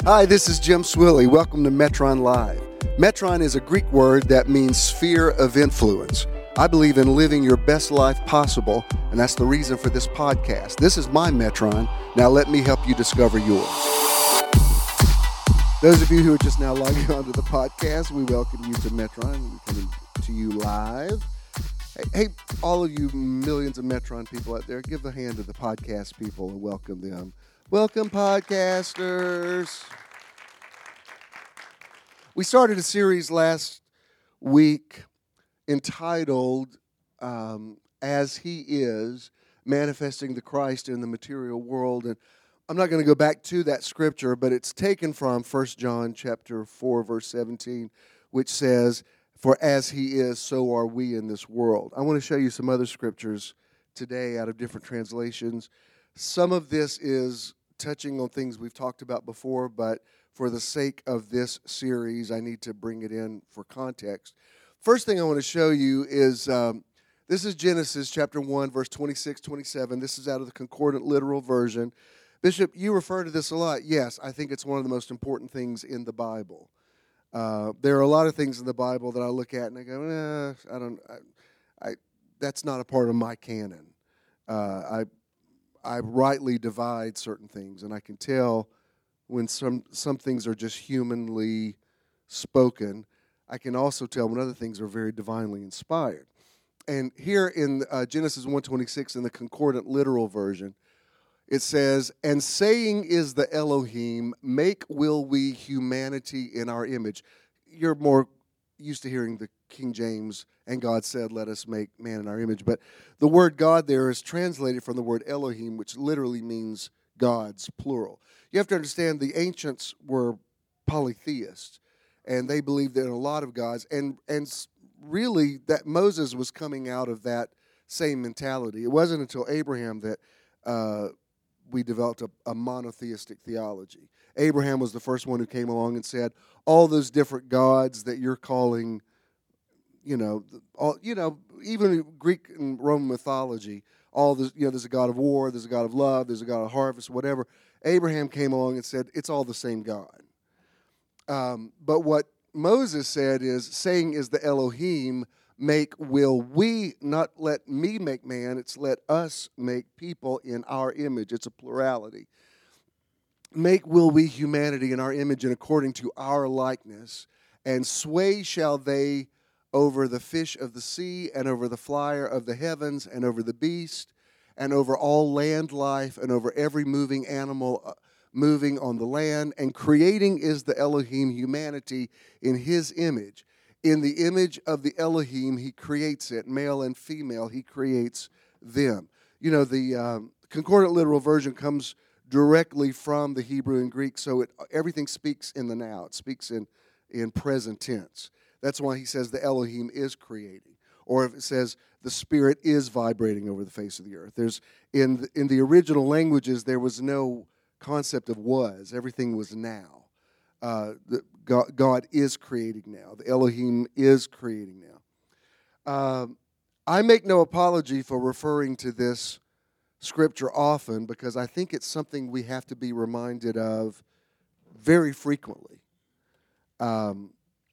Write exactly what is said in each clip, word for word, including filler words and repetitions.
Hi, this is Jim Swilly. Welcome to Metron Live. Metron is a Greek word that means sphere of influence. I believe in living your best life possible, and that's the reason for this podcast. This is my Metron. Now let me help you discover yours. Those of you who are just now logging onto the podcast, we welcome you to Metron. We're coming to you live. Hey, hey, all of you millions of Metron people out there, give a hand to the podcast people and welcome them. Welcome, podcasters. We started a series last week entitled, um, As He Is, Manifesting the Christ in the Material World. And I'm not going to go back to that scripture, but it's taken from First John chapter four, verse seventeen, which says, "For as He is, so are we in this world." I want to show you some other scriptures today out of different translations. Some of this is touching on things we've talked about before, but for the sake of this series, I need to bring it in for context. First thing I want to show you is, um, this is Genesis chapter one, verse twenty-six, twenty-seven. This is out of the Concordant Literal Version. Bishop, you refer to this a lot. Yes, I think it's one of the most important things in the Bible. Uh, there are a lot of things in the Bible that I look at and I go, eh, I don't, I, I, that's not a part of my canon. Uh, I I rightly divide certain things, and I can tell when some some things are just humanly spoken. I can also tell when other things are very divinely inspired. And here in uh, Genesis one twenty-six in the Concordant Literal Version, it says, "And saying is the Elohim, make will we humanity in our image." You're more used to hearing the King James, "and God said, let us make man in our image." But the word God there is translated from the word Elohim, which literally means gods, plural. You have to understand the ancients were polytheists, and they believed in a lot of gods. And, and really, that Moses was coming out of that same mentality. It wasn't until Abraham that uh, we developed a, a monotheistic theology. Abraham was the first one who came along and said, all those different gods that you're calling, you know, all, you know, even Greek and Roman mythology, all this, you know, there's a God of war, there's a God of love, there's a God of harvest, whatever. Abraham came along and said, it's all the same God. Um, but what Moses said is, saying is the Elohim, make will we, not let me make man, it's let us make people in our image. It's a plurality. Make will we humanity in our image and according to our likeness, and sway shall they over the fish of the sea, and over the flyer of the heavens, and over the beast, and over all land life, and over every moving animal moving on the land. And creating is the Elohim humanity in his image. In the image of the Elohim, he creates it. Male and female, he creates them. You know, the um, Concordant Literal Version comes directly from the Hebrew and Greek, so it, everything speaks in the now. It speaks in, in present tense. That's why he says the Elohim is creating. Or if it says the Spirit is vibrating over the face of the earth. There's in the, in the original languages, there was no concept of was. Everything was now. Uh, the, God, God is creating now. The Elohim is creating now. Uh, I make no apology for referring to this scripture often because I think it's something we have to be reminded of very frequently. Um,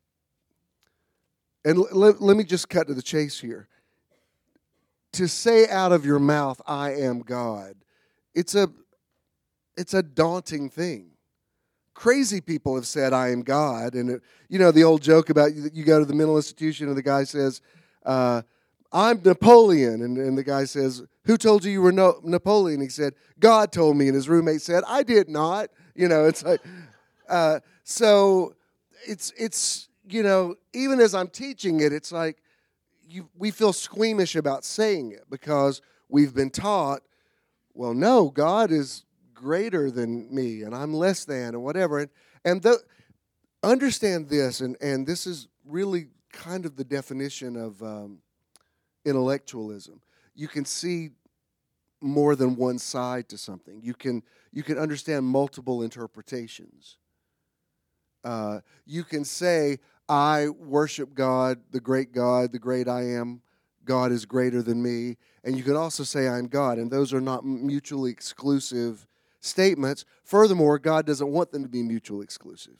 and l- l- let me just cut to the chase here. To say out of your mouth, I am God, it's a, it's a daunting thing. Crazy people have said, I am God. And, it, you know, the old joke about you, you go to the mental institution and the guy says, uh, I'm Napoleon. And, and the guy says, who told you you were no, Napoleon? He said, God told me. And his roommate said, I did not. You know, it's like, uh, so it's, it's, you know, even as I'm teaching it, it's like you, we feel squeamish about saying it because we've been taught, well, no, God is greater than me and I'm less than and whatever. And, and the, understand this, and, and this is really kind of the definition of um, intellectualism. You can see more than one side to something. You can you can understand multiple interpretations. Uh, you can say, I worship God, the great God, the great I am. God is greater than me. And you can also say, I'm God. And those are not mutually exclusive statements. Furthermore, God doesn't want them to be mutually exclusive.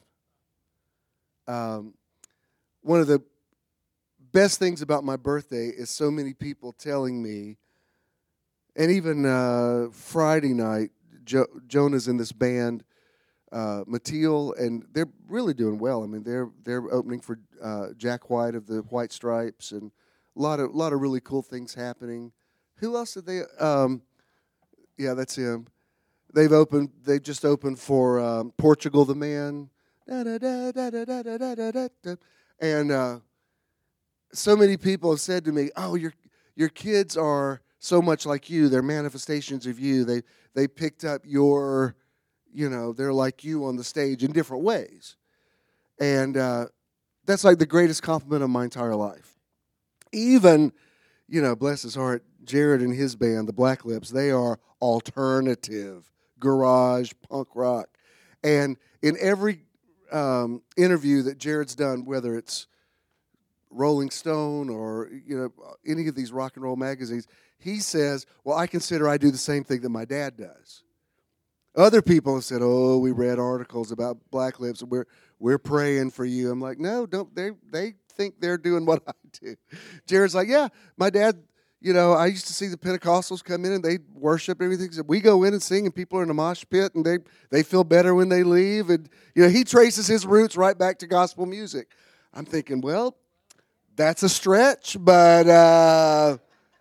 Um, one of the best things about my birthday is so many people telling me, and even uh, Friday night, jo- Jonah's in this band, uh, Mateel, and they're really doing well. I mean, they're they're opening for uh, Jack White of the White Stripes, and a lot of a lot of really cool things happening. Who else did they? Um, yeah, that's him. They've opened. They just opened for um, Portugal the Man, da, da, da, da, da, da, da, da, da, da. and uh, so many people have said to me, "Oh, your your kids are so much like you. They're manifestations of you. They they picked up your, you know, they're like you on the stage in different ways." And uh, that's like the greatest compliment of my entire life. Even, you know, bless his heart, Jared and his band, the Black Lips, they are alternative, garage, punk rock. And in every um, interview that Jared's done, whether it's Rolling Stone or, you know, any of these rock and roll magazines, he says, well, I consider I do the same thing that my dad does. Other people have said, oh, we read articles about Black Lips, and we're we're praying for you. I'm like, no, don't. They they think they're doing what I do. Jared's like, yeah, my dad, you know, I used to see the Pentecostals come in and they worship and everything. So we go in and sing, and people are in a mosh pit, and they they feel better when they leave. And you know, he traces his roots right back to gospel music. I'm thinking, well, that's a stretch, but uh,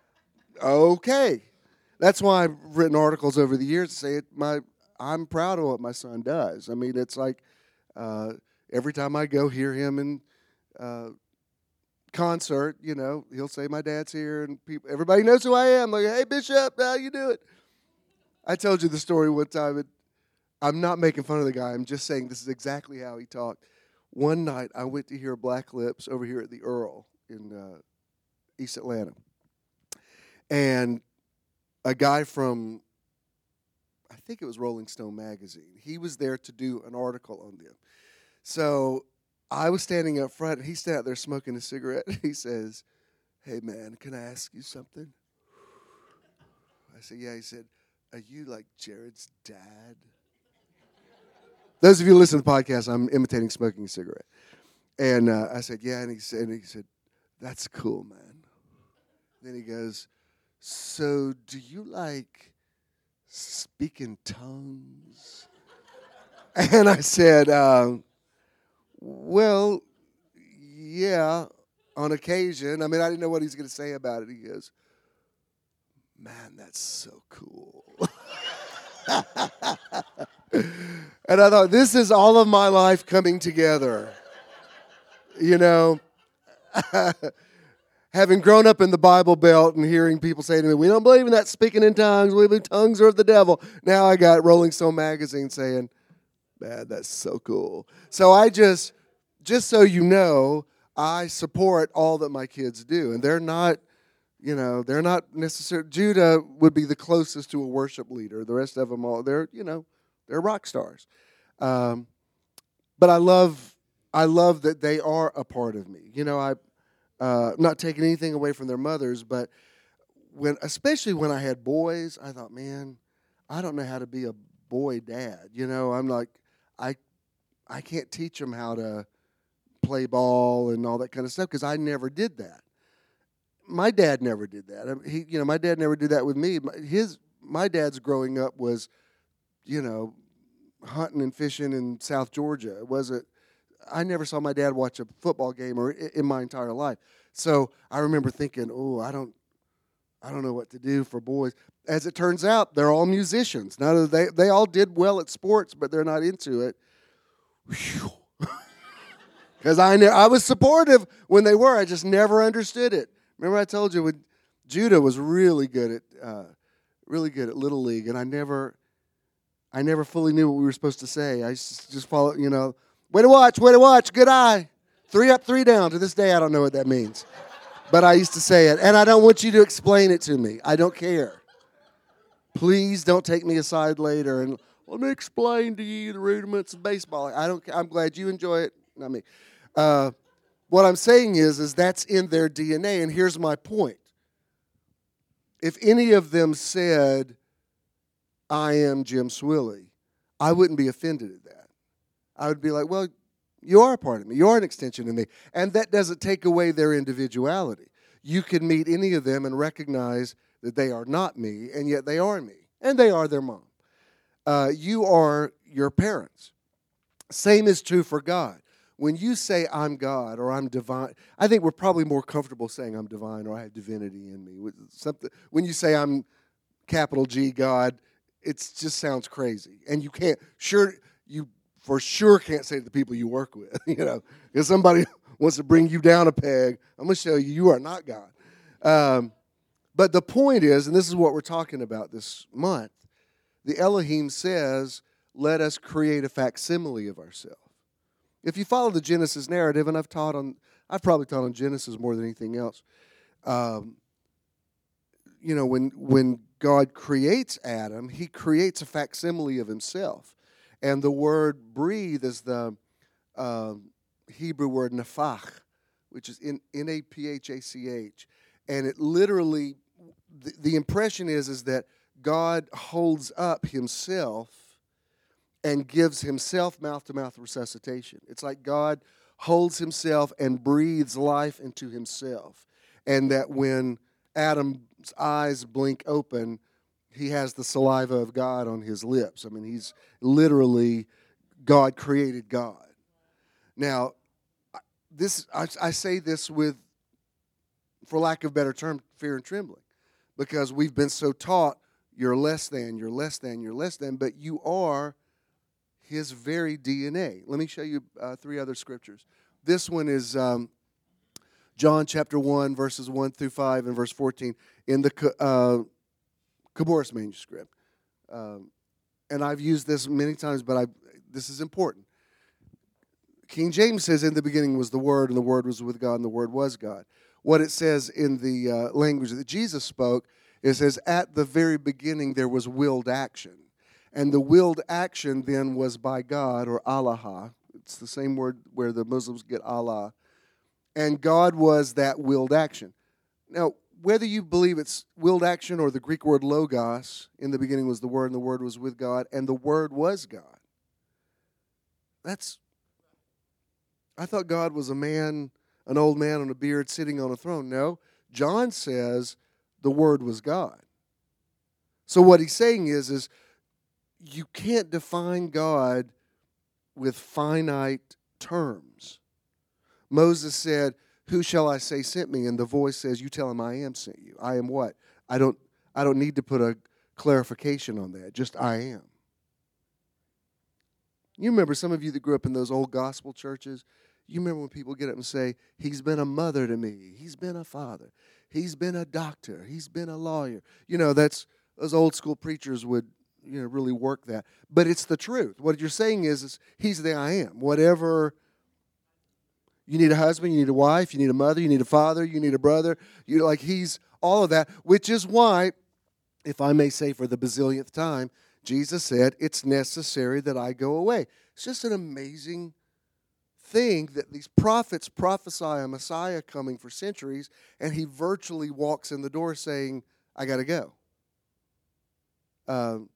okay. That's why I've written articles over the years to say it. My I'm proud of what my son does. I mean, it's like uh, every time I go hear him in uh, concert, you know, he'll say my dad's here, and people, everybody knows who I am. Like, hey, Bishop, how you doing? I told you the story one time. It, I'm not making fun of the guy. I'm just saying this is exactly how he talked. One night, I went to hear Black Lips over here at the Earl in uh, East Atlanta, and a guy from, I think it was Rolling Stone magazine, he was there to do an article on them. So I was standing up front, and he's standing out there smoking a cigarette. He says, hey, man, can I ask you something? I said, yeah. He said, are you like Jared's dad? Those of you who listen to the podcast, I'm imitating smoking a cigarette. And uh, I said, yeah. And he said, and he said, that's cool, man. Then he goes, so do you like speak in tongues? And I said, um, well, yeah, on occasion. I mean, I didn't know what he was going to say about it. He goes, man, that's so cool. And I thought, this is all of my life coming together. You know, having grown up in the Bible Belt and hearing people say to me, we don't believe in that speaking in tongues, we believe tongues are of the devil. Now I got Rolling Stone magazine saying, man, that's so cool. So I just, just so you know, I support all that my kids do. And they're not, you know, they're not necessarily, Judah would be the closest to a worship leader. The rest of them all, they're, you know, they're rock stars. Um, but I love, I love that they are a part of me. You know, I, uh, not taking anything away from their mothers, but when, especially when I had boys, I thought, man, I don't know how to be a boy dad. You know, I'm like, I, I can't teach them how to play ball and all that kind of stuff because I never did that. My dad never did that. He, you know, my dad never did that with me. His, my dad's growing up was, you know, hunting and fishing in South Georgia. It wasn't. I never saw my dad watch a football game or in my entire life. So I remember thinking, oh, I don't, I don't know what to do for boys. As it turns out, they're all musicians. Now they they all did well at sports, but they're not into it. Because I ne- I was supportive when they were. I just never understood it. Remember I told you when Judah was really good at uh, really good at Little League, and I never I never fully knew what we were supposed to say. I just, just follow, you know, way to watch, way to watch, good eye. Three up, three down. To this day, I don't know what that means. But I used to say it, and I don't want you to explain it to me. I don't care. Please don't take me aside later and let me explain to you the rudiments of baseball. I don't. I'm glad you enjoy it. Not me. Uh, what I'm saying is, is that's in their D N A, and here's my point. If any of them said, I am Jim Swilly, I wouldn't be offended at that. I would be like, well, you are a part of me. You are an extension of me. And that doesn't take away their individuality. You can meet any of them and recognize that they are not me, and yet they are me. And they are their mom. Uh, you are your parents. Same is true for God. When you say I'm God or I'm divine, I think we're probably more comfortable saying I'm divine or I have divinity in me. Something, when you say I'm capital G God, it just sounds crazy. And you can't, sure, you for sure can't say to the people you work with, you know, if somebody wants to bring you down a peg, I'm going to show you you are not God. Um, but the point is, and this is what we're talking about this month, the Elohim says, let us create a facsimile of ourselves. If you follow the Genesis narrative, and I've taught on, I've probably taught on Genesis more than anything else. Um, you know, when when God creates Adam, He creates a facsimile of Himself, and the word "breathe" is the uh, Hebrew word "nafach," which is N A P H A C H, and it literally, the, the impression is is that God holds up Himself and gives Himself mouth-to-mouth resuscitation. It's like God holds Himself and breathes life into Himself. And that when Adam's eyes blink open, he has the saliva of God on his lips. I mean, he's literally, God created God. Now, this I, I say this with, for lack of a better term, fear and trembling. Because we've been so taught, you're less than, you're less than, you're less than, but you are His very D N A. Let me show you uh, three other scriptures. This one is um, John chapter one, verses one through five and verse fourteen in the uh, Khabouris manuscript. Um, and I've used this many times, but I this is important. King James says, in the beginning was the Word, and the Word was with God, and the Word was God. What it says in the uh, language that Jesus spoke, it says, at the very beginning there was willed action. And the willed action then was by God, or Allah. It's the same word where the Muslims get Allah. And God was that willed action. Now, whether you believe it's willed action or the Greek word logos, in the beginning was the Word, and the Word was with God, and the Word was God. That's, I thought God was a man, an old man on a beard sitting on a throne. No, John says the Word was God. So what he's saying is, is you can't define God with finite terms. Moses said, who shall I say sent me? And the voice says, you tell him I am sent you. I am what? I don't I don't need to put a clarification on that. Just I am. You remember some of you that grew up in those old gospel churches, you remember when people get up and say, he's been a mother to me. He's been a father. He's been a doctor. He's been a lawyer. You know, that's, those old school preachers would, you know, really work that. But it's the truth. What you're saying is, is he's the I am. Whatever, you need a husband, you need a wife, you need a mother, you need a father, you need a brother. You like, he's all of that, which is why, if I may say for the bazillionth time, Jesus said, it's necessary that I go away. It's just an amazing thing that these prophets prophesy a Messiah coming for centuries, and he virtually walks in the door saying, I got to go. Um,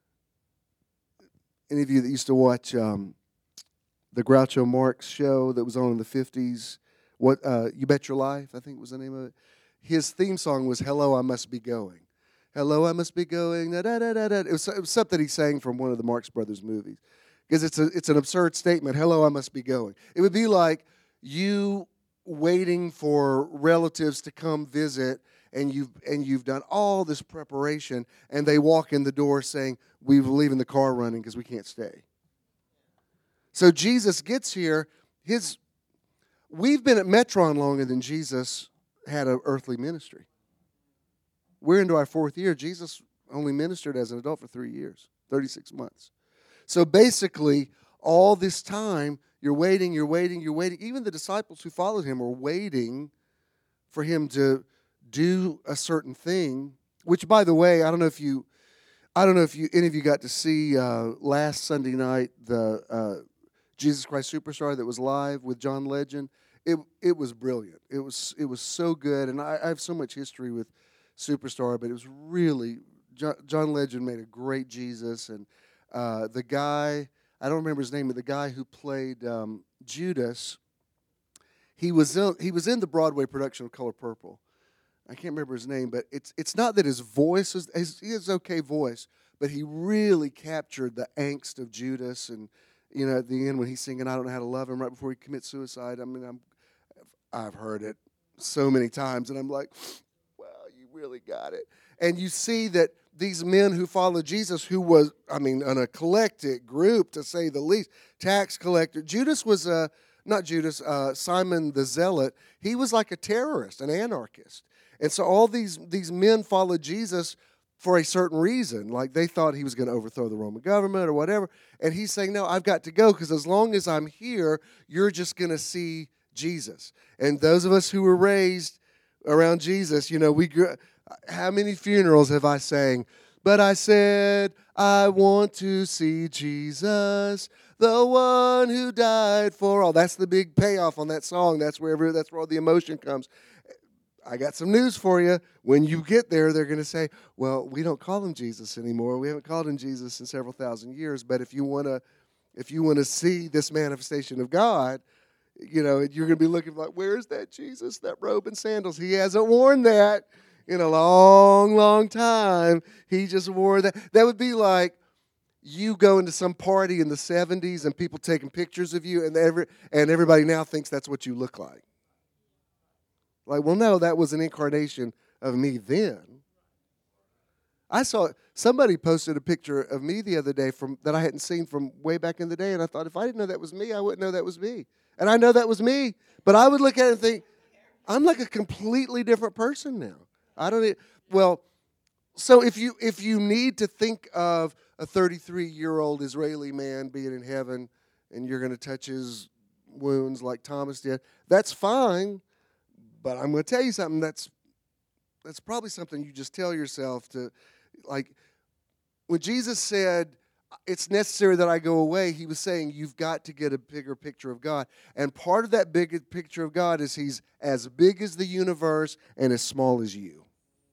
any of you that used to watch um, the Groucho Marx show that was on in the fifties, what uh, You Bet Your Life, I think was the name of it. His theme song was Hello, I Must Be Going. Hello, I must be going. Da, da, da, da, da. It, was, it was something he sang from one of the Marx Brothers movies. Because it's a it's an absurd statement. Hello, I must be going. It would be like you waiting for relatives to come visit, and you've and you've done all this preparation, and they walk in the door saying, "We're leaving the car running because we can't stay." So Jesus gets here. His we've been at Metron longer than Jesus had an earthly ministry. We're into our fourth year. Jesus only ministered as an adult for three years, thirty-six months. So basically, all this time, you're waiting, you're waiting, you're waiting. Even the disciples who followed him were waiting for him to do a certain thing, which, by the way, I don't know if you, I don't know if you, any of you got to see uh, last Sunday night the uh, Jesus Christ Superstar that was live with John Legend. It it was brilliant. It was it was so good, and I, I have so much history with Superstar, but it was really John, John Legend made a great Jesus, and uh, the guy, I don't remember his name, but the guy who played um, Judas, he was in, he was in the Broadway production of Color Purple. I can't remember his name, but it's it's not that his voice is his, he has okay voice, but he really captured the angst of Judas, and you know at the end when he's singing "I Don't Know How to Love Him" right before he commits suicide. I mean, I'm I've heard it so many times, and I'm like, wow, you really got it. And you see that these men who followed Jesus, who was, I mean, an eclectic group to say the least, tax collector. Judas was a not Judas, uh, Simon the Zealot. He was like a terrorist, an anarchist. And so all these, these men followed Jesus for a certain reason. Like they thought he was going to overthrow the Roman government or whatever. And he's saying, no, I've got to go because as long as I'm here, you're just going to see Jesus. And those of us who were raised around Jesus, you know, we grew, how many funerals have I sang? But I said, I want to see Jesus, the one who died for all. That's the big payoff on that song. That's wherever, that's where all the emotion comes. I got some news for you. When you get there, they're going to say, well, we don't call him Jesus anymore. We haven't called him Jesus in several thousand years. But if you want to, if you want to see this manifestation of God, you know, you're going to be looking like, where's that Jesus, that robe and sandals? He hasn't worn that in a long, long time. He just wore that. That would be like you going to some party in the seventies and people taking pictures of you, and every and everybody now thinks that's what you look like. Like, well, no, that was an incarnation of me then. I saw somebody posted a picture of me the other day from that I hadn't seen from way back in the day, and I thought if I didn't know that was me, I wouldn't know that was me. And I know that was me, but I would look at it and think, I'm like a completely different person now. I don't. Well, so if you if you need to think of a thirty-three-year-old Israeli man being in heaven, and you're going to touch his wounds like Thomas did, that's fine. But I'm going to tell you something that's that's probably something you just tell yourself to, like, when Jesus said, it's necessary that I go away, he was saying you've got to get a bigger picture of God. And part of that big picture of God is he's as big as the universe and as small as you.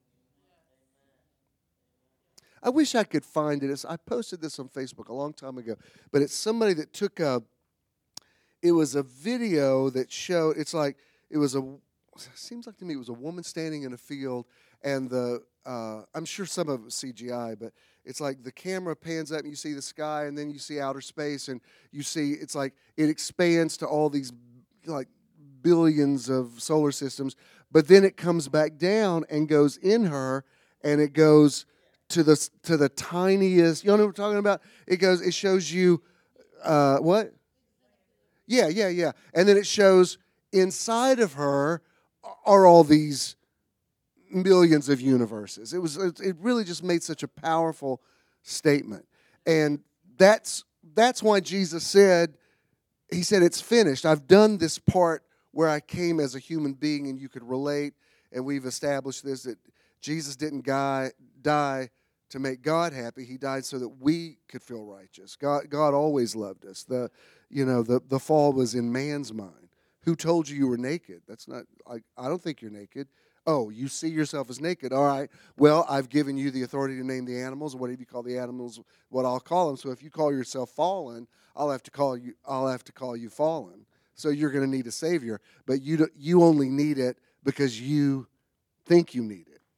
I wish I could find it. I posted this on Facebook a long time ago, but it's somebody that took a, it was a video that showed, it's like, it was a, seems like to me it was a woman standing in a field, and the, uh, I'm sure some of it was C G I, but it's like the camera pans up and you see the sky, and then you see outer space, and you see, it's like it expands to all these like billions of solar systems, but then it comes back down and goes in her, and it goes to the to the tiniest, you know what I'm talking about? It goes, it shows you, uh, what? Yeah, yeah, yeah. And then it shows inside of her are all these millions of universes. It was it really just made such a powerful statement. And that's that's why Jesus said, he said, it's finished. I've done this part where I came as a human being and you could relate, and we've established this, that Jesus didn't die, die to make God happy. He died so that we could feel righteous. God God always loved us. The you know, the, the fall was in man's mind. Who told you you were naked? That's not, like, I don't think you're naked. Oh, you see yourself as naked. All right. Well, I've given you the authority to name the animals. Whatever you call the animals, what I'll call them. So if you call yourself fallen, I'll have to call you. I'll have to call you fallen. So you're going to need a savior, but you do, you only need it because you think you need it.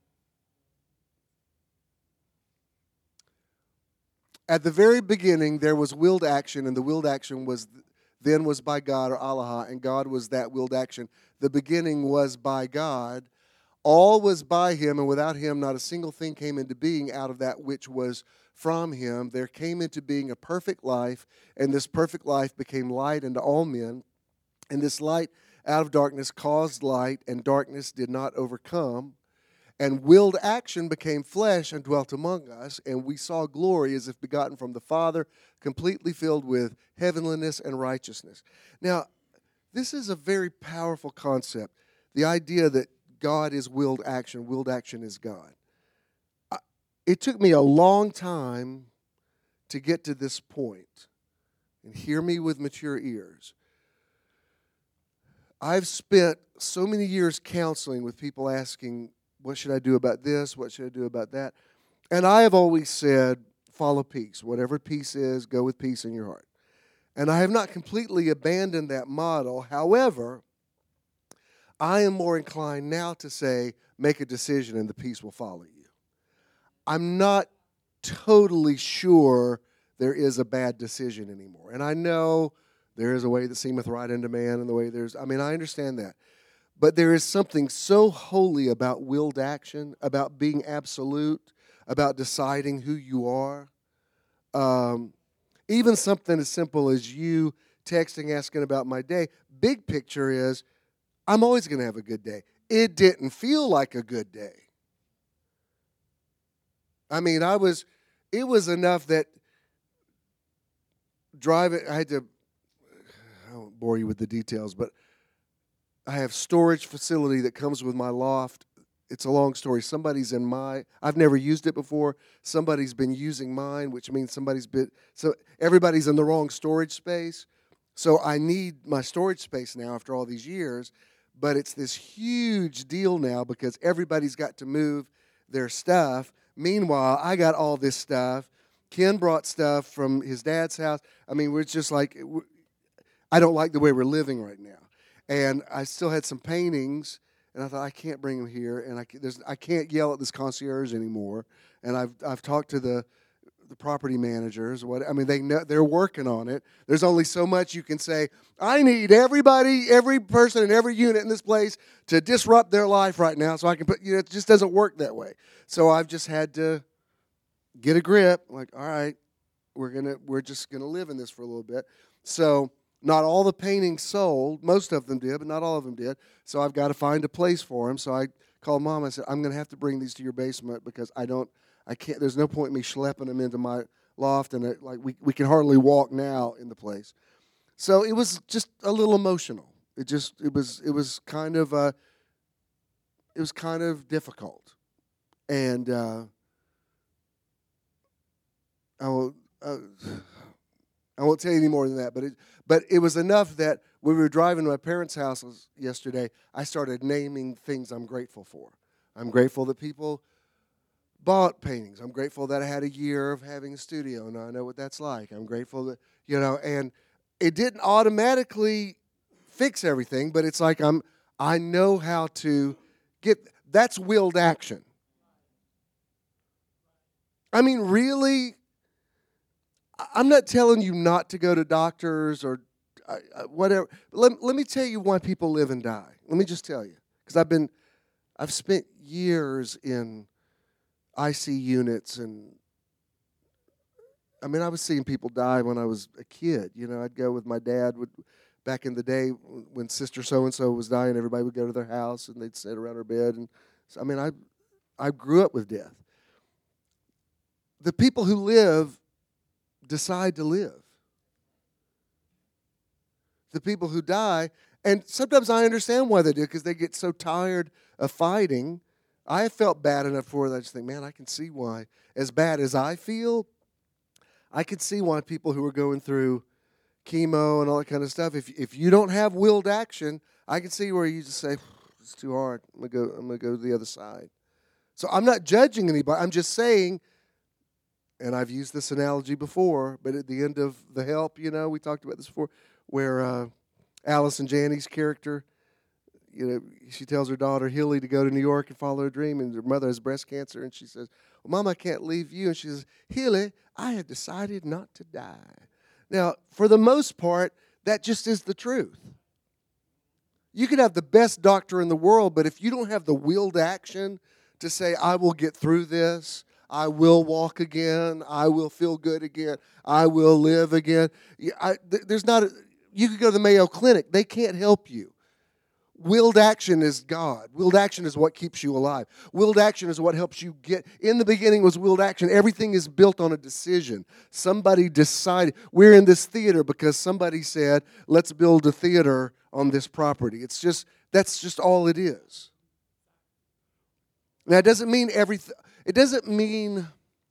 At the very beginning, there was willed action, and the willed action was. Then was by God, or Allah, and God was that willed action. The beginning was by God. All was by him, and without him not a single thing came into being out of that which was from him. There came into being a perfect life, and this perfect life became light unto all men. And this light out of darkness caused light, and darkness did not overcome. And willed action became flesh and dwelt among us, and we saw glory as if begotten from the Father, completely filled with heavenliness and righteousness. Now, this is a very powerful concept, the idea that God is willed action, willed action is God. It took me a long time to get to this point, and hear me with mature ears. I've spent so many years counseling with people asking, what should I do about this? What should I do about that? And I have always said, follow peace. Whatever peace is, go with peace in your heart. And I have not completely abandoned that model. However, I am more inclined now to say, make a decision and the peace will follow you. I'm not totally sure there is a bad decision anymore. And I know there is a way that seemeth right unto man, and the way there's, I mean, I understand that. But there is something so holy about willed action, about being absolute, about deciding who you are. Um, even something as simple as you texting, asking about my day. Big picture is, I'm always going to have a good day. It didn't feel like a good day. I mean, I was, it was enough that driving, I had to, I won't bore you with the details, but I have storage facility that comes with my loft. It's a long story. Somebody's in my, I've never used it before. Somebody's been using mine, which means somebody's been, so everybody's in the wrong storage space. So I need my storage space now after all these years. But it's this huge deal now because everybody's got to move their stuff. Meanwhile, I got all this stuff. Ken brought stuff from his dad's house. I mean, we're just like, I don't like the way we're living right now. And I still had some paintings, and I thought, I can't bring them here, and I, there's, I can't yell at this concierge anymore. And I've I've talked to the the property managers. What I mean, they know, they're working on it. There's only so much you can say. I need everybody, every person in every unit in this place to disrupt their life right now, so I can put. You know, it just doesn't work that way. So I've just had to get a grip. Like, all right, we're gonna we're just gonna live in this for a little bit. So not all the paintings sold. Most of them did, but not all of them did. So I've got to find a place for them. So I called Mom. I said, I'm going to have to bring these to your basement because I don't, I can't, there's no point in me schlepping them into my loft. And it, like we, we can hardly walk now in the place. So it was just a little emotional. It just, it was, it was kind of, uh, it was kind of difficult. And uh, I will, uh, I won't tell you any more than that, but it, but it was enough that when we were driving to my parents' house yesterday, I started naming things I'm grateful for. I'm grateful that people bought paintings. I'm grateful that I had a year of having a studio, and I know what that's like. I'm grateful that, you know, and it didn't automatically fix everything, but it's like I'm, I know how to get, that's willed action. I mean, really, I'm not telling you not to go to doctors or uh, whatever. Let, let me tell you why people live and die. Let me just tell you. Because I've been, I've spent years in I C units, and I mean, I was seeing people die when I was a kid. You know, I'd go with my dad. Would, back in the day when Sister So-and-so was dying, everybody would go to their house, and they'd sit around her bed. And so, I mean, I, I grew up with death. The people who live decide to live. The people who die, and sometimes I understand why they do, because they get so tired of fighting. I have felt bad enough for it that I just think, man, I can see why. As bad as I feel, I can see why people who are going through chemo and all that kind of stuff, if if you don't have willed action, I can see where you just say, it's too hard. I'm gonna go, I'm gonna go to the other side. So I'm not judging anybody. I'm just saying, and I've used this analogy before, but at the end of The Help, you know, we talked about this before, where uh, Allison Janney's character, you know, she tells her daughter Hilly to go to New York and follow her dream, and her mother has breast cancer, and she says, well, Mom, I can't leave you. And she says, Hilly, I have decided not to die. Now, for the most part, that just is the truth. You could have the best doctor in the world, but if you don't have the willed action to say, I will get through this, I will walk again, I will feel good again, I will live again. I, there's not a, you could go to the Mayo Clinic. They can't help you. Willed action is God. Willed action is what keeps you alive. Willed action is what helps you get. In the beginning was willed action. Everything is built on a decision. Somebody decided. We're in this theater because somebody said, let's build a theater on this property. It's just, that's just all it is. Now, it doesn't mean everything. It doesn't mean, let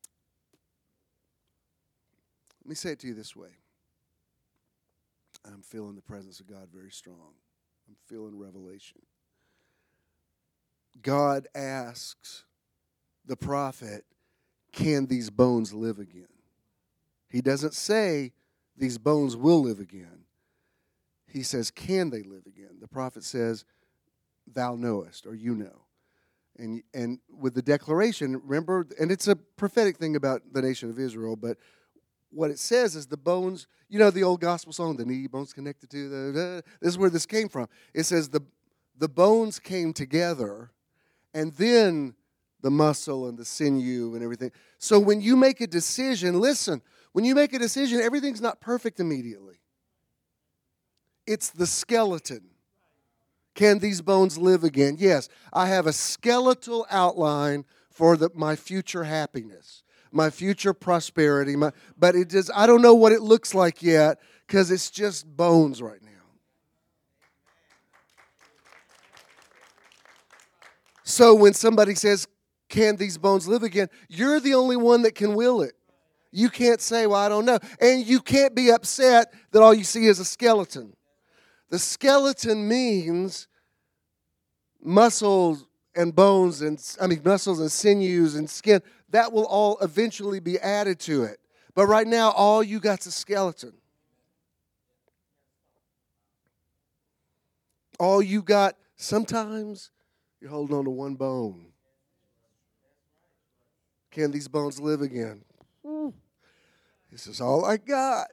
me say it to you this way. I'm feeling the presence of God very strong. I'm feeling revelation. God asks the prophet, can these bones live again? He doesn't say these bones will live again. He says, can they live again? The prophet says, thou knowest, or you know. And and with the declaration, remember, and it's a prophetic thing about the nation of Israel, but what it says is the bones, you know the old gospel song, the knee bones connected to the, the this is where this came from. It says the the bones came together, and then the muscle and the sinew and everything. So when you make a decision, listen, when you make a decision, everything's not perfect immediately. It's the skeleton. Can these bones live again? Yes, I have a skeletal outline for the, my future happiness, my future prosperity, my, but it just, I don't know what it looks like yet because it's just bones right now. So when somebody says, can these bones live again? You're the only one that can will it. You can't say, well, I don't know. And you can't be upset that all you see is a skeleton. The skeleton means muscles and bones and, I mean, muscles and sinews and skin. That will all eventually be added to it. But right now, all you got's a skeleton. All you got, sometimes you're holding on to one bone. Can these bones live again? This is all I got.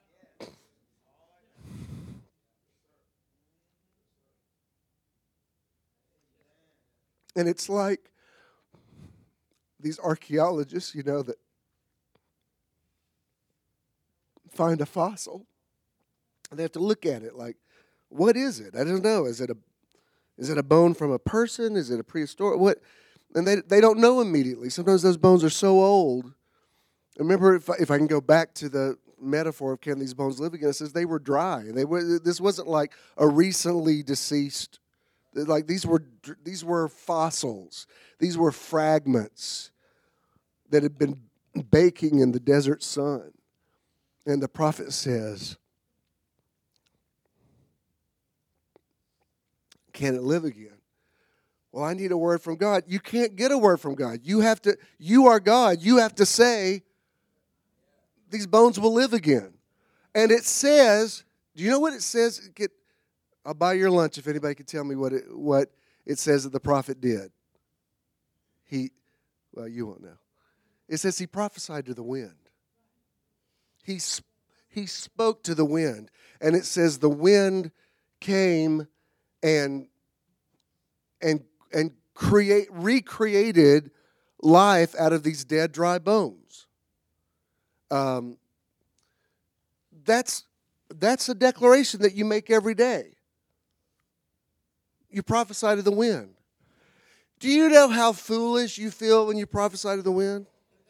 And it's like these archaeologists, you know, that find a fossil. And they have to look at it like, what is it? I don't know. Is it a is it a bone from a person? Is it a prehistoric? What? And they they don't know immediately. Sometimes those bones are so old. Remember, if I, if I can go back to the metaphor of can these bones live again, it says they were dry. They were. This wasn't like a recently deceased. Like these were these were fossils. These were fragments that had been baking in the desert sun. And the prophet says, can it live again? Well, I need a word from God. You can't get a word from God. You have to, you are God. You have to say, these bones will live again. And it says, do you know what it says? Get, I'll buy your lunch if anybody can tell me what it, what it says that the prophet did. He, well, you won't know. It says he prophesied to the wind. He, he spoke to the wind. And it says the wind came and, and, and create, recreated life out of these dead, dry bones. Um, that's, that's a declaration that you make every day. You prophesy to the wind. Do you know how foolish you feel when you prophesy to the wind?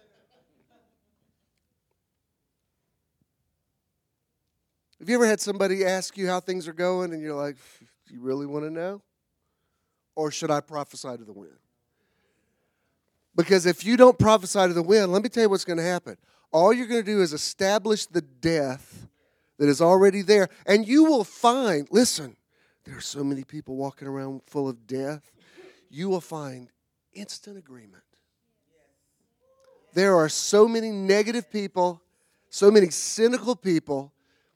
Have you ever had somebody ask you how things are going and you're like, do you really want to know? Or should I prophesy to the wind? Because if you don't prophesy to the wind, let me tell you what's going to happen. All you're going to do is establish the death that is already there. And you will find, listen, there are so many people walking around full of death. You will find instant agreement. There are so many negative people, so many cynical people.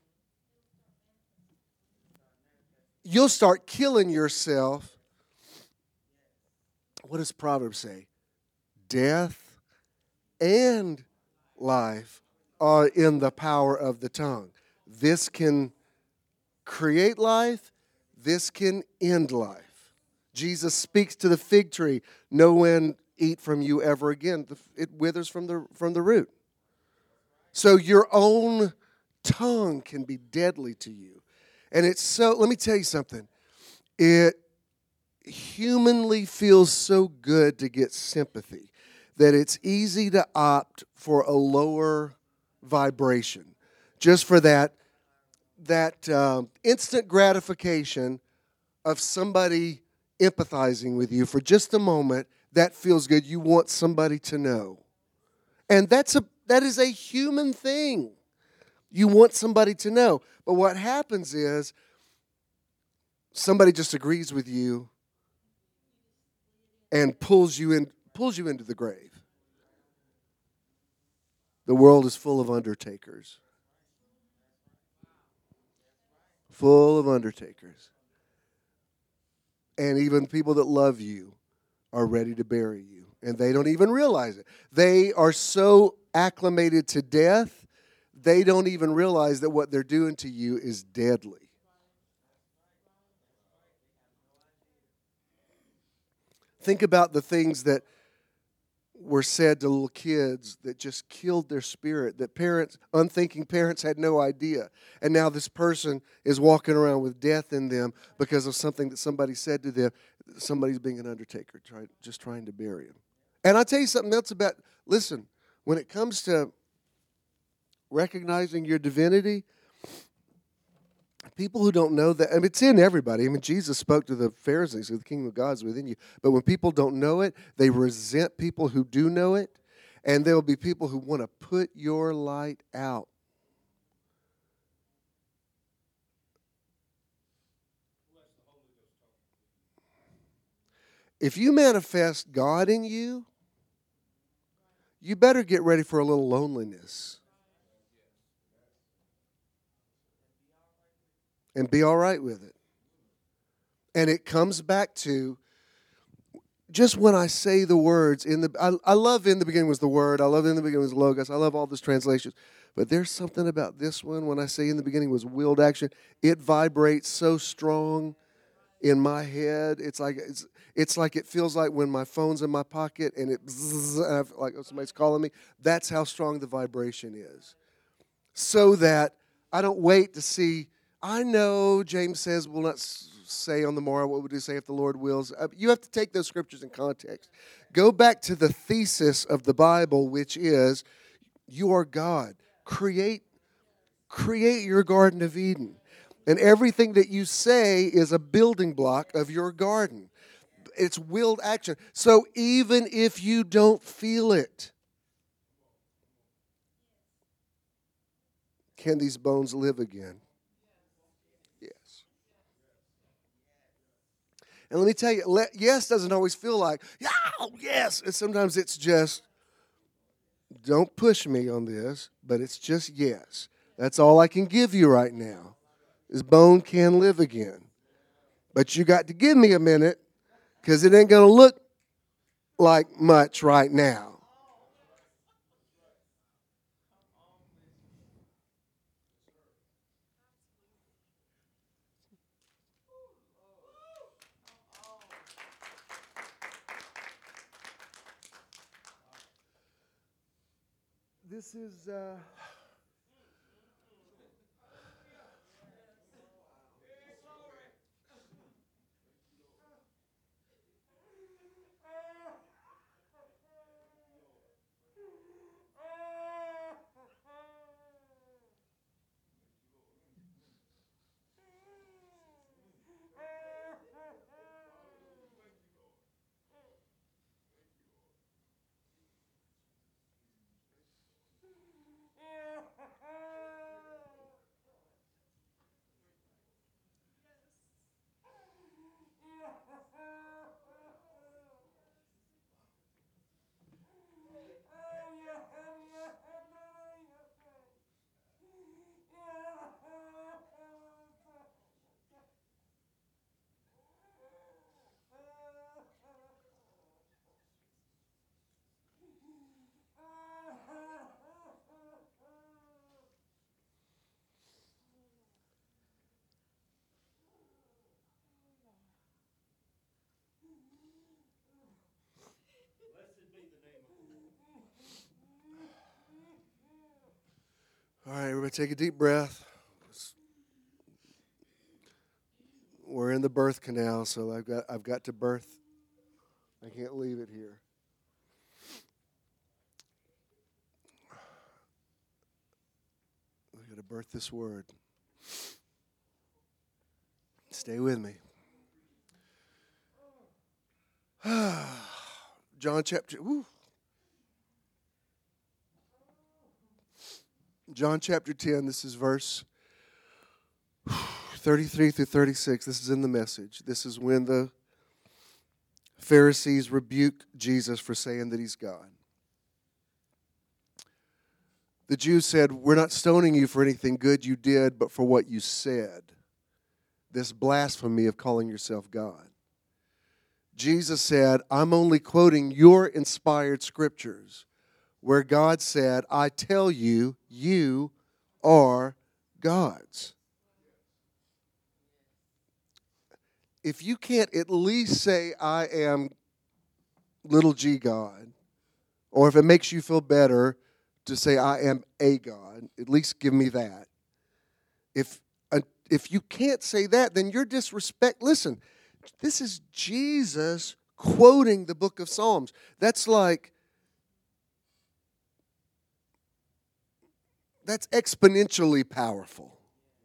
You'll start killing yourself. What does Proverbs say? Death and life are in the power of the tongue. This can create life. This can end life. Jesus speaks to the fig tree. No one eat from you ever again. It withers from the, from the root. So your own tongue can be deadly to you. And it's so, let me tell you something. It humanly feels so good to get sympathy that it's easy to opt for a lower vibration just for that, that um, instant gratification of somebody empathizing with you for just a moment. That feels good. You want somebody to know. And that's a that is a human thing. You want somebody to know. But what happens is somebody just agrees with you and pulls you in pulls you into the grave. The world is full of undertakers. Full of undertakers. And even people that love you are ready to bury you. And they don't even realize it. They are so acclimated to death, they don't even realize that what they're doing to you is deadly. Think about the things that were said to little kids that just killed their spirit, that parents, unthinking parents had no idea. And now this person is walking around with death in them because of something that somebody said to them. Somebody's being an undertaker, try, just trying to bury him. And I'll tell you something else about, listen, when it comes to recognizing your divinity, people who don't know that, I mean, it's in everybody. I mean, Jesus spoke to the Pharisees, the kingdom of God is within you. But when people don't know it, they resent people who do know it. And there will be people who want to put your light out. If you manifest God in you, you better get ready for a little loneliness. And be all right with it. And it comes back to just when I say the words, in the I, I love in the beginning was the word, I love in the beginning was logos, I love all these translations. But there's something about this one, when I say in the beginning was willed action, it vibrates so strong in my head. It's like it's it's like it feels like when my phone's in my pocket and it bzzz, and I feel like somebody's calling me. That's how strong the vibration is. So that I don't wait to see. I know James says we'll not say on the morrow what would we say if the Lord wills. You have to take those scriptures in context. Go back to the thesis of the Bible, which is you are God. Create, create your Garden of Eden. And everything that you say is a building block of your garden. It's willed action. So even if you don't feel it, can these bones live again? Yes. And let me tell you, let, yes doesn't always feel like, yeah, yes. And sometimes it's just, don't push me on this, but it's just yes. That's all I can give you right now. This bone can live again. But you got to give me a minute, because it ain't going to look like much right now. This is... Uh All right, everybody take a deep breath. We're in the birth canal, so I've got I've got to birth. I can't leave it here. We've got to birth this word. Stay with me. John chapter woo. John chapter ten, this is verse thirty-three through thirty-six. This is in the Message. This is when the Pharisees rebuke Jesus for saying that he's God. The Jews said, we're not stoning you for anything good you did, but for what you said. This blasphemy of calling yourself God. Jesus said, I'm only quoting your inspired scriptures where God said, I tell you, you are gods. If you can't at least say, I am little g God, or if it makes you feel better to say, I am a God, at least give me that. If, uh, if you can't say that, then you're disrespect. Listen, this is Jesus quoting the book of Psalms. That's like, that's exponentially powerful.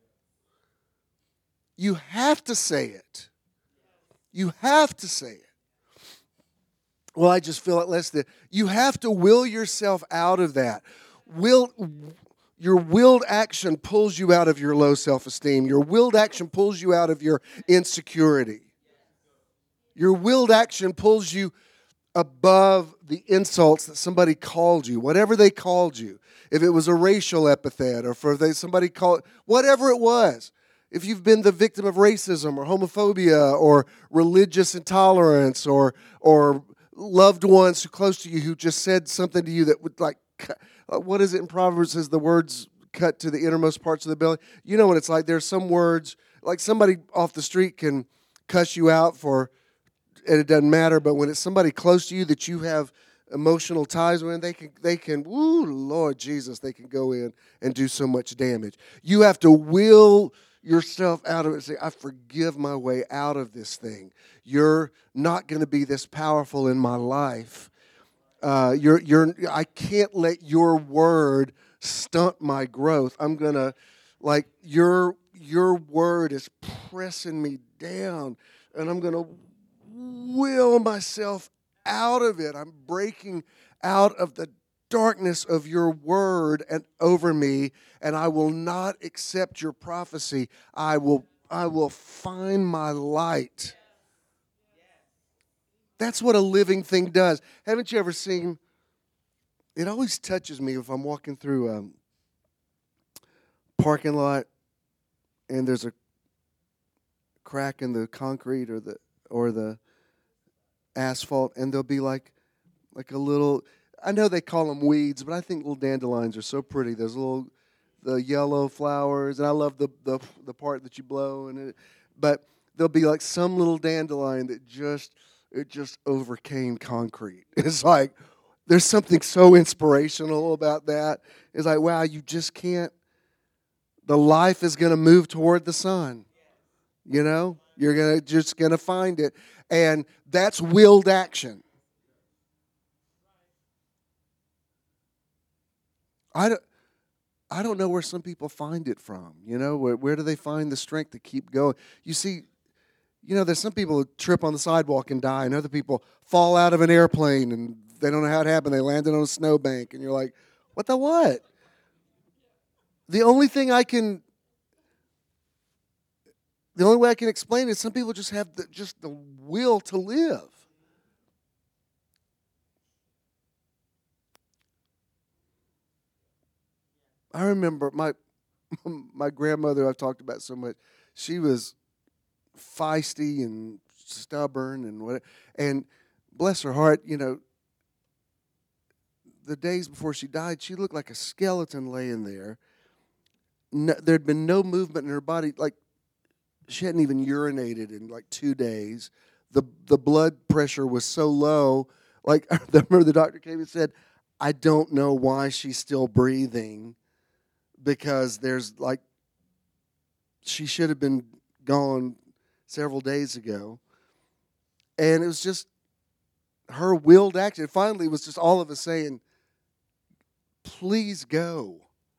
You have to say it. You have to say it. Well, I just feel it less than. You have to will yourself out of that. Will, your willed action pulls you out of your low self-esteem. Your willed action pulls you out of your insecurity. Your willed action pulls you above the insults that somebody called you, whatever they called you. If it was a racial epithet or for they, somebody called, whatever it was. If you've been the victim of racism or homophobia or religious intolerance or or loved ones who close to you who just said something to you that would like, what is it in Proverbs says the words cut to the innermost parts of the belly? You know what it's like. There's some words, like somebody off the street can cuss you out for, and it doesn't matter, but when it's somebody close to you that you have emotional ties with, they can, they can, woo, Lord Jesus, they can go in and do so much damage. You have to will yourself out of it and say, I forgive my way out of this thing. You're not going to be this powerful in my life. Uh, you're, you're, I can't let your word stunt my growth. I'm going to, like, your, your word is pressing me down, and I'm going to will myself out of it. I'm breaking out of the darkness of your word and over me, and I will not accept your prophecy. I will I will find my light. That's what a living thing does. Haven't you ever seen, it always touches me if I'm walking through a parking lot and there's a crack in the concrete or the or the asphalt, and there'll be like like a little, I know they call them weeds, but I think little dandelions are so pretty. There's little, the yellow flowers, and I love the the, the part that you blow. And it, but there'll be like some little dandelion that just, it just overcame concrete. It's like, there's something so inspirational about that. It's like, wow, you just can't, the life is going to move toward the sun. You know? You're gonna just going to find it. And that's willed action. I don't, I don't know where some people find it from. You know, where, where do they find the strength to keep going? You see, you know, there's some people who trip on the sidewalk and die, and other people fall out of an airplane, and they don't know how it happened. They landed on a snowbank, and you're like, what the what? The only thing I can, the only way I can explain it is some people just have the, just the will to live. I remember my my grandmother, I've talked about so much. She was feisty and stubborn and what, and bless her heart, you know, the days before she died, she looked like a skeleton laying there. No, there'd been no movement in her body. Like, she hadn't even urinated in like two days. The the blood pressure was so low. Like, I remember the doctor came and said, I don't know why she's still breathing, because there's like, she should have been gone several days ago. And it was just her willed action. Finally, it was just all of us saying, please go.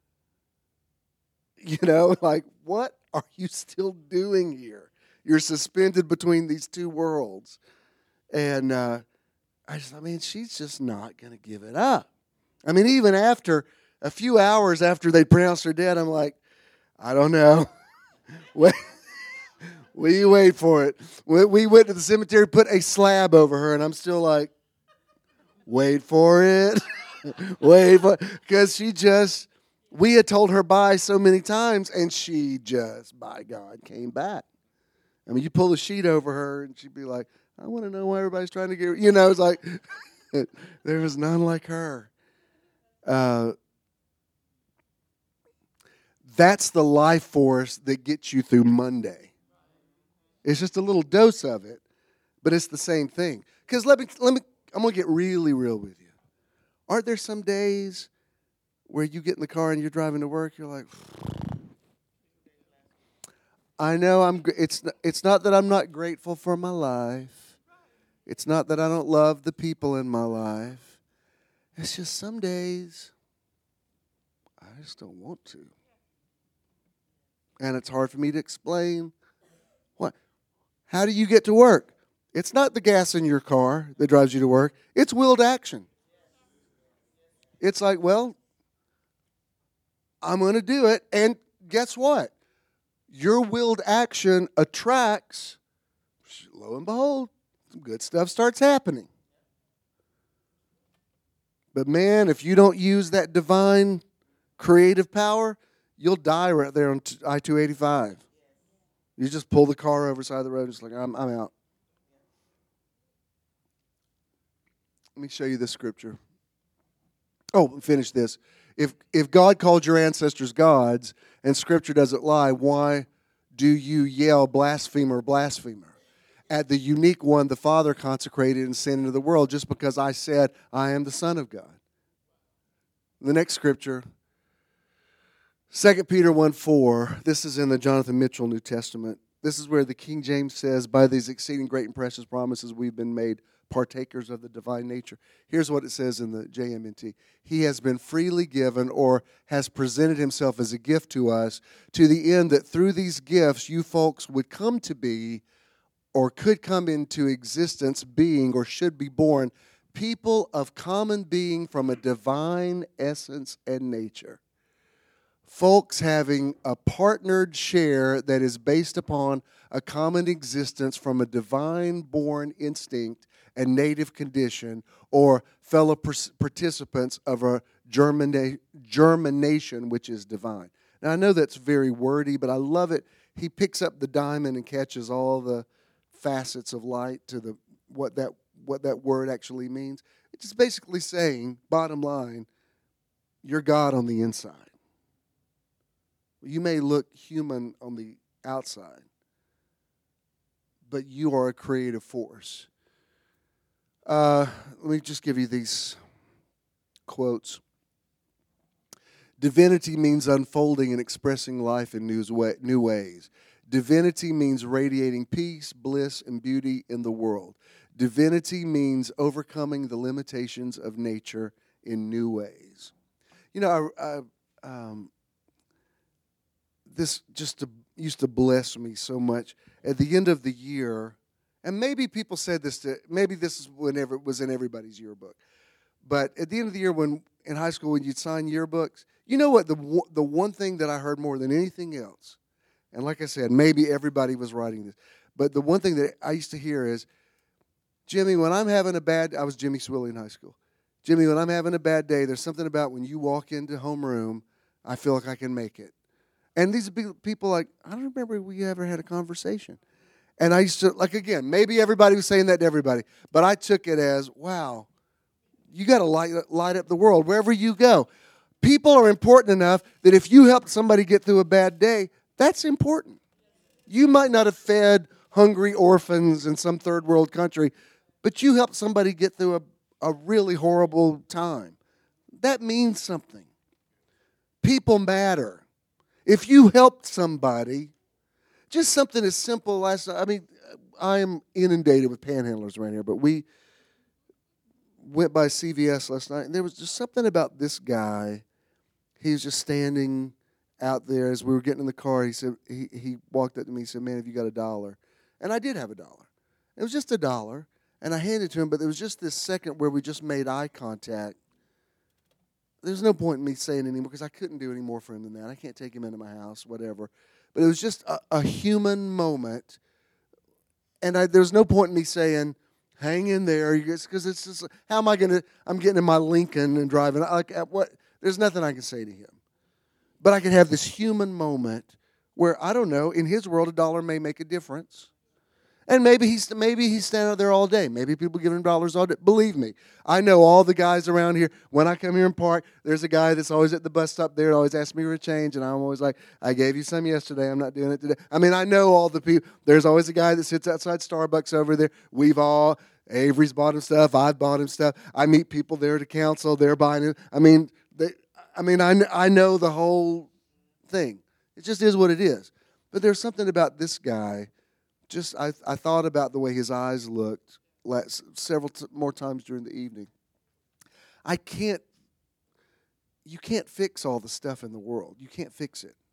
You know, like, what are you still doing here? You're suspended between these two worlds. And uh, I just, I mean, she's just not going to give it up. I mean, even after a few hours after they pronounced her dead, I'm like, I don't know. Wait, we wait for it. We, we went to the cemetery, put a slab over her, and I'm still like, wait for it. Wait for it. Because she just, We had told her bye so many times, and she just, by God, came back. I mean, you pull the sheet over her, and she'd be like, I want to know why everybody's trying to get, you know, it's like, there was none like her. Uh, that's the life force that gets you through Monday. It's just a little dose of it, but it's the same thing. Because let me, let me, I'm going to get really real with you. Aren't there some days where you get in the car and you're driving to work, you're like, I know I'm. It's it's not that I'm not grateful for my life. It's not that I don't love the people in my life. It's just some days I just don't want to, and it's hard for me to explain. What? How do you get to work? It's not the gas in your car that drives you to work. It's willed action. It's like, well, I'm going to do it, and guess what? Your willed action attracts, lo and behold, some good stuff starts happening. But man, if you don't use that divine creative power, you'll die right there on I two eighty-five. You just pull the car over the side of the road, it's like, I'm, I'm out. Let me show you this scripture. Oh, finish this. If if God called your ancestors gods and Scripture doesn't lie, why do you yell blasphemer, blasphemer at the unique one the Father consecrated and sent into the world just because I said I am the Son of God? The next scripture, Second Peter one four. This is in the Jonathan Mitchell New Testament. This is where the King James says, by these exceeding great and precious promises we've been made partakers of the divine nature. Here's what it says in the J M N T. He has been freely given or has presented himself as a gift to us to the end that through these gifts you folks would come to be or could come into existence being or should be born people of common being from a divine essence and nature. Folks having a partnered share that is based upon a common existence from a divine-born instinct and native condition, or fellow participants of a germina- germination which is divine. Now, I know that's very wordy, but I love it. He picks up the diamond and catches all the facets of light to the what that what that word actually means. It's just basically saying, bottom line, you're God on the inside. You may look human on the outside, but you are a creative force. Uh, let me just give you these quotes. Divinity means unfolding and expressing life in new ways. Divinity means radiating peace, bliss, and beauty in the world. Divinity means overcoming the limitations of nature in new ways. You know, I, I, um, this just to, used to bless me so much. At the end of the year, and maybe people said this to, maybe this is whenever it was in everybody's yearbook. But at the end of the year, when in high school, when you'd sign yearbooks, you know what? The the one thing that I heard more than anything else, and like I said, maybe everybody was writing this, but the one thing that I used to hear is, Jimmy, when I'm having a bad, I was Jimmy Swilly in high school. Jimmy, when I'm having a bad day, there's something about when you walk into homeroom, I feel like I can make it. And these people like, I don't remember we ever had a conversation. And I used to, like, again, maybe everybody was saying that to everybody, but I took it as, wow, you got to light, light up the world wherever you go. People are important enough that if you help somebody get through a bad day, that's important. You might not have fed hungry orphans in some third world country, but you helped somebody get through a, a really horrible time. That means something. People matter. If you helped somebody, just something as simple last night. I mean, I am inundated with panhandlers around here, but we went by C V S last night, and there was just something about this guy. He was just standing out there as we were getting in the car. He said, he, he walked up to me and said, man, have you got a dollar? And I did have a dollar. It was just a dollar, and I handed it to him, but there was just this second where we just made eye contact. There's no point in me saying anymore because I couldn't do any more for him than that. I can't take him into my house, whatever. But it was just a, a human moment, and I, there's no point in me saying, hang in there, because it's just, how am I going to, I'm getting in my Lincoln and driving. Like, what? There's nothing I can say to him. But I could have this human moment where, I don't know, in his world, a dollar may make a difference. And maybe he's maybe he's standing out there all day. Maybe people give him dollars all day. Believe me, I know all the guys around here. When I come here and park, there's a guy that's always at the bus stop there, always asks me for a change, and I'm always like, I gave you some yesterday. I'm not doing it today. I mean, I know all the people. There's always a guy that sits outside Starbucks over there. We've all, Avery's bought him stuff. I've bought him stuff. I meet people there to counsel. They're buying it. I mean, they, I mean, I, I know the whole thing. It just is what it is. But there's something about this guy. Just I, I thought about the way his eyes looked last, several t- more times during the evening. I can't, you can't fix all the stuff in the world. You can't fix it.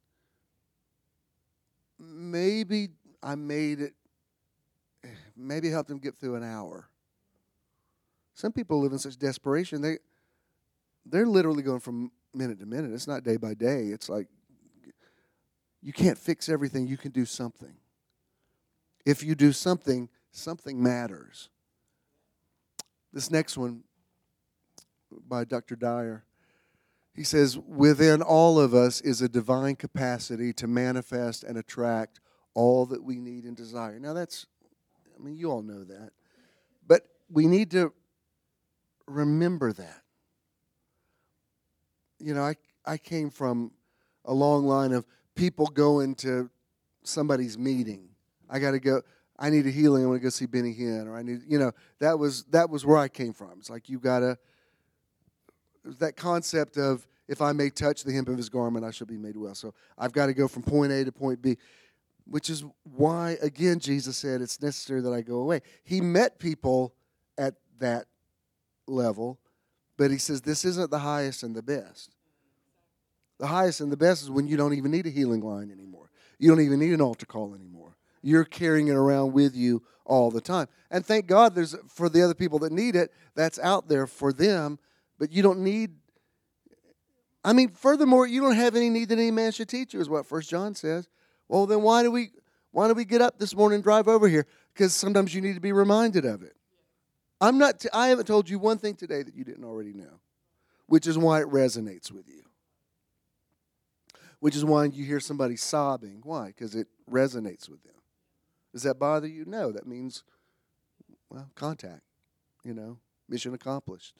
Maybe I made it, maybe helped him get through an hour. Some people live in such desperation, they, they're literally going from minute to minute. It's not day by day. It's like, you can't fix everything. You can do something. If you do something, something matters. This next one by Doctor Dyer, he says, within all of us is a divine capacity to manifest and attract all that we need and desire. Now that's, I mean, you all know that. But we need to remember that. You know, I, I came from a long line of people going to somebody's meeting. I got to go. I need a healing. I want to go see Benny Hinn, or I need, you know, that was that was where I came from. It's like you got to. That concept of if I may touch the hem of his garment, I shall be made well. So I've got to go from point A to point B, which is why again Jesus said it's necessary that I go away. He met people at that level, but he says this isn't the highest and the best. The highest and the best is when you don't even need a healing line anymore. You don't even need an altar call anymore. You're carrying it around with you all the time. And thank God there's for the other people that need it, that's out there for them. But you don't need, I mean, furthermore, you don't have any need that any man should teach you, is what First John says. Well, then why do we why do we get up this morning and drive over here? Because sometimes you need to be reminded of it. I'm not, t- I haven't told you one thing today that you didn't already know, which is why it resonates with you. Which is why you hear somebody sobbing. Why? Because it resonates with them. Does that bother you? No. That means, well, contact. You know, mission accomplished.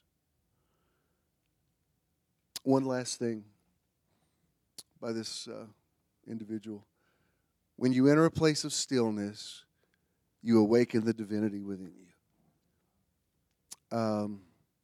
One last thing by this uh, individual. When you enter a place of stillness, you awaken the divinity within you. Um,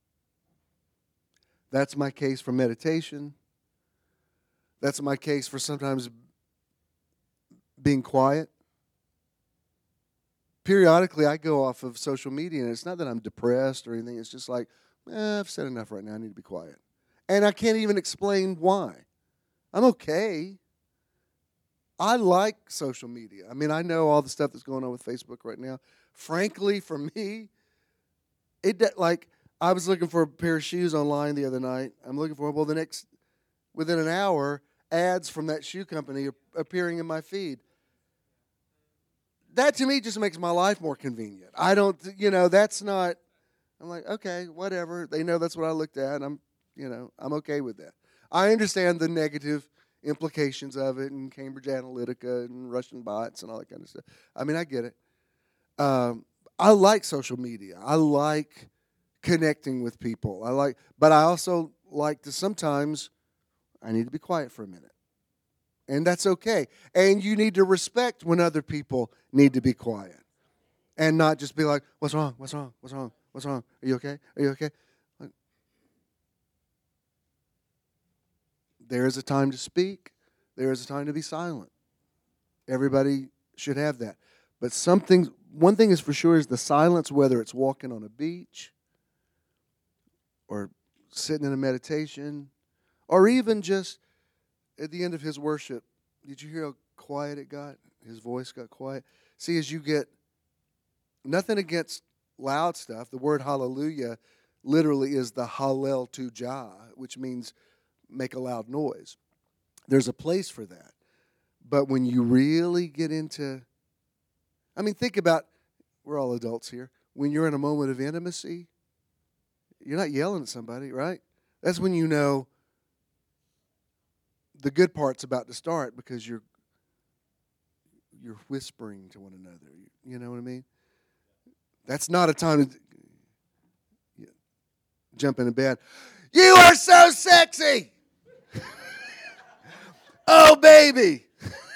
that's my case for meditation. That's my case for sometimes being quiet. Periodically, I go off of social media, and it's not that I'm depressed or anything. It's just like, eh, I've said enough right now. I need to be quiet. And I can't even explain why. I'm okay. I like social media. I mean, I know all the stuff that's going on with Facebook right now. Frankly, for me, it like I was looking for a pair of shoes online the other night. I'm looking for well, the next within an hour, ads from that shoe company are appearing in my feed. That to me just makes my life more convenient. I don't, you know, that's not. I'm like, okay, whatever. They know that's what I looked at. I'm, you know, I'm okay with that. I understand the negative implications of it and Cambridge Analytica and Russian bots and all that kind of stuff. I mean, I get it. Um, I like social media. I like connecting with people. I like, but I also like to sometimes, I need to be quiet for a minute. And that's okay. And you need to respect when other people need to be quiet. And not just be like, what's wrong? What's wrong? What's wrong? What's wrong? Are you okay? Are you okay? There is a time to speak. There is a time to be silent. Everybody should have that. But something, one thing is for sure is the silence, whether it's walking on a beach or sitting in a meditation or even just at the end of his worship. Did you hear how quiet it got? His voice got quiet. See, as you get, nothing against loud stuff. The word hallelujah literally is the hallel to Jah, which means make a loud noise. There's a place for that. But when you really get into, I mean, think about, we're all adults here. When you're in a moment of intimacy, you're not yelling at somebody, right? That's when you know the good part's about to start because you're you're whispering to one another. You, you know what I mean? That's not a time to yeah, jump into bed. You are so sexy. Oh, baby.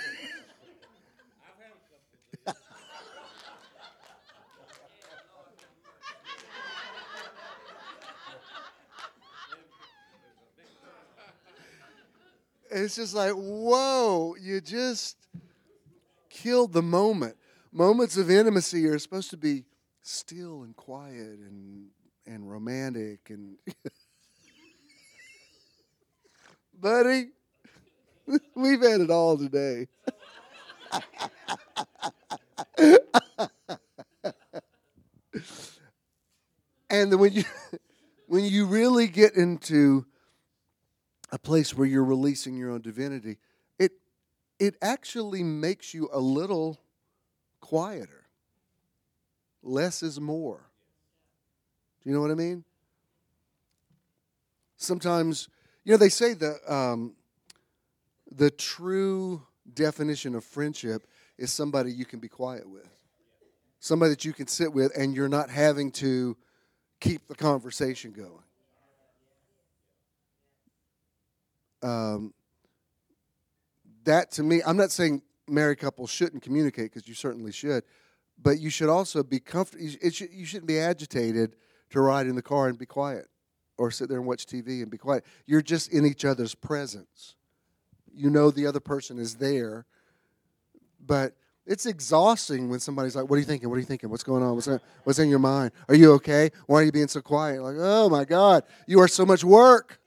It's just like, whoa, you just killed the moment. Moments of intimacy are supposed to be still and quiet and and romantic and buddy, we've had it all today. And when you when you really get into a place where you're releasing your own divinity, it it actually makes you a little quieter. Less is more. Do you know what I mean? Sometimes, you know, they say the um, the true definition of friendship is somebody you can be quiet with, somebody that you can sit with, and you're not having to keep the conversation going. Um, that to me, I'm not saying married couples shouldn't communicate because you certainly should, but you should also be comfortable. You, should, you shouldn't be agitated to ride in the car and be quiet, or sit there and watch T V and be quiet. You're just in each other's presence. You know the other person is there, but it's exhausting when somebody's like, "What are you thinking? What are you thinking? What's going on? What's in, what's in your mind? Are you okay? Why are you being so quiet?" Like, oh my God, you are so much work.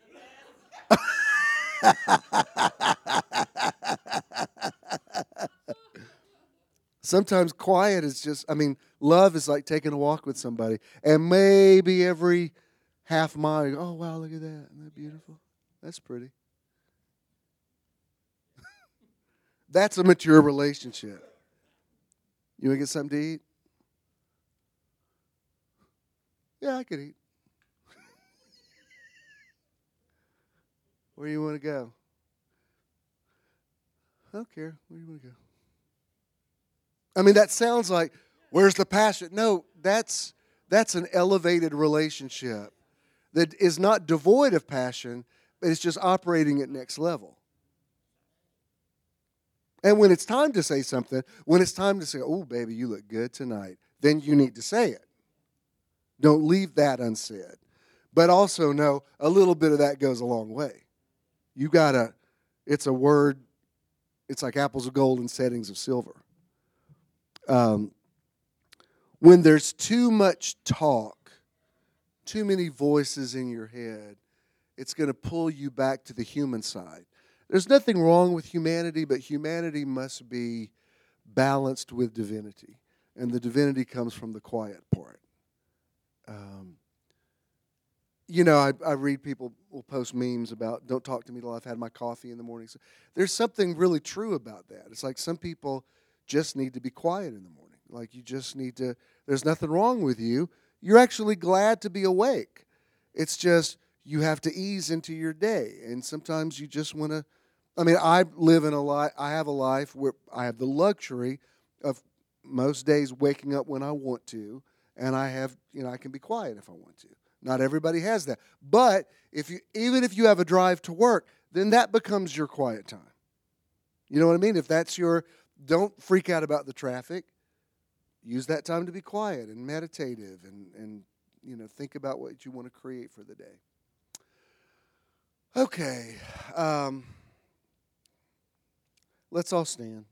Sometimes quiet is just, I mean, love is like taking a walk with somebody. And maybe every half mile, you go, oh, wow, look at that. Isn't that beautiful? That's pretty. That's a mature relationship. You want to get something to eat? Yeah, I could eat. Where do you want to go? I don't care. Where do you want to go? I mean, that sounds like, where's the passion? No, that's that's an elevated relationship that is not devoid of passion, but it's just operating at next level. And when it's time to say something, when it's time to say, oh, baby, you look good tonight, then you need to say it. Don't leave that unsaid. But also know a little bit of that goes a long way. You got to, it's a word, it's like apples of gold and settings of silver. Um, when there's too much talk, too many voices in your head, it's going to pull you back to the human side. There's nothing wrong with humanity, but humanity must be balanced with divinity. And the divinity comes from the quiet part. Um, you know, I, I read people will post memes about, don't talk to me till I've had my coffee in the morning. So there's something really true about that. It's like some people just need to be quiet in the morning. Like you just need to, there's nothing wrong with you. You're actually glad to be awake. It's just you have to ease into your day. And sometimes you just want to, I mean, I live in a life, I have a life where I have the luxury of most days waking up when I want to, and I have, you know, I can be quiet if I want to. Not everybody has that. But if you, even if you have a drive to work, then that becomes your quiet time. You know what I mean? If that's your, don't freak out about the traffic. Use that time to be quiet and meditative and, and you know, think about what you want to create for the day. Okay. Um, let's all stand.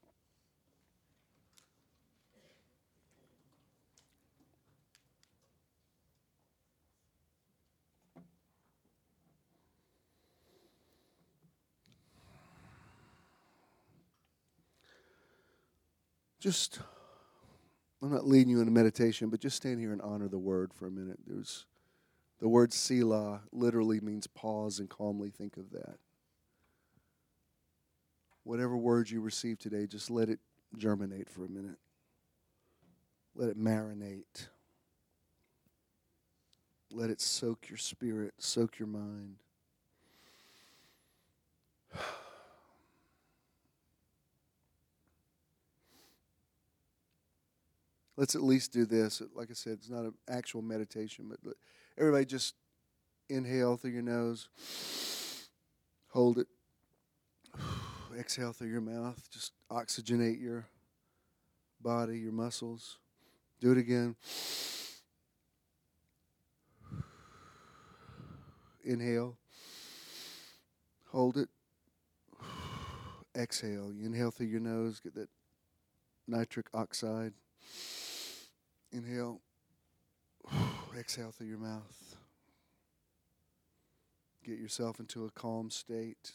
Just, I'm not leading you into meditation, but just stand here and honor the word for a minute. There's the word Selah literally means pause and calmly think of that. Whatever words you receive today, just let it germinate for a minute. Let it marinate. Let it soak your spirit, soak your mind. Let's at least do this. Like I said, it's not an actual meditation, but everybody just inhale through your nose. Hold it. Exhale through your mouth. Just oxygenate your body, your muscles. Do it again. Inhale. Hold it. Exhale. You inhale through your nose. Get that nitric oxide. Inhale. Exhale through your mouth. Get yourself into a calm state.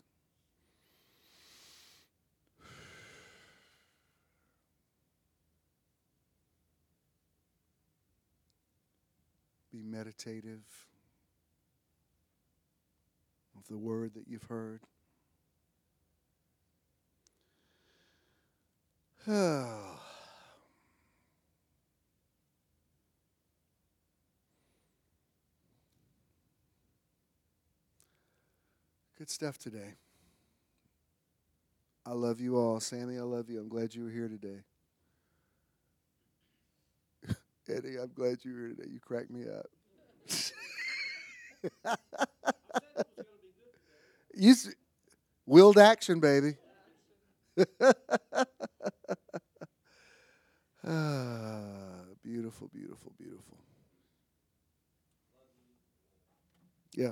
Be meditative of the word that you've heard. Oh. Good stuff today. I love you all. Sammy, I love you. I'm glad you were here today. Eddie, I'm glad you were here today. You cracked me up. you s- willed action, baby. ah, beautiful, beautiful, beautiful. Yeah.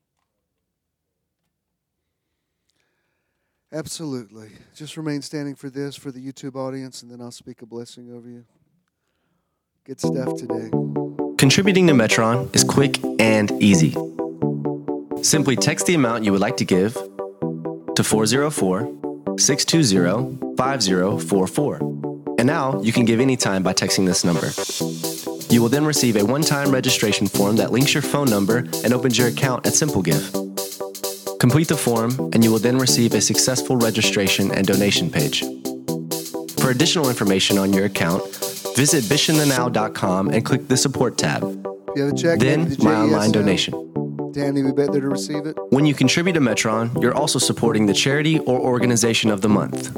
Absolutely. Just remain standing for this, for the YouTube audience, and then I'll speak a blessing over you. Good stuff today. Contributing to Metron is quick and easy. Simply text the amount you would like to give to four oh four, six two zero, five zero four four. And now you can give anytime by texting this number. You will then receive a one-time registration form that links your phone number and opens your account at SimpleGive. Complete the form, and you will then receive a successful registration and donation page. For additional information on your account, visit bishan the now dot com and click the Support tab. You have a check? Then, The My J E S Online L. Donation. Danny, we bet there to receive it. When you contribute to Metron, you're also supporting the charity or organization of the month.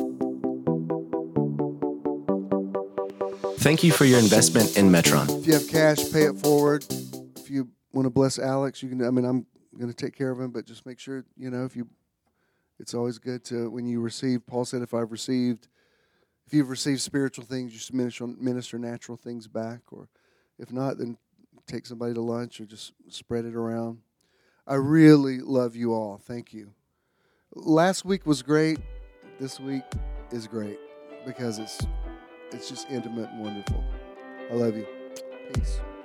Thank you for your investment in Metron. If you have cash, pay it forward. If you want to bless Alex, you can. I mean, I'm going to take care of him, but just make sure, you know, if you, it's always good to, when you receive, Paul said, if I've received, if you've received spiritual things, you should minister, minister natural things back, or if not, then take somebody to lunch or just spread it around. I really love you all. Thank you. Last week was great. This week is great because it's, it's just intimate and wonderful. I love you. Peace.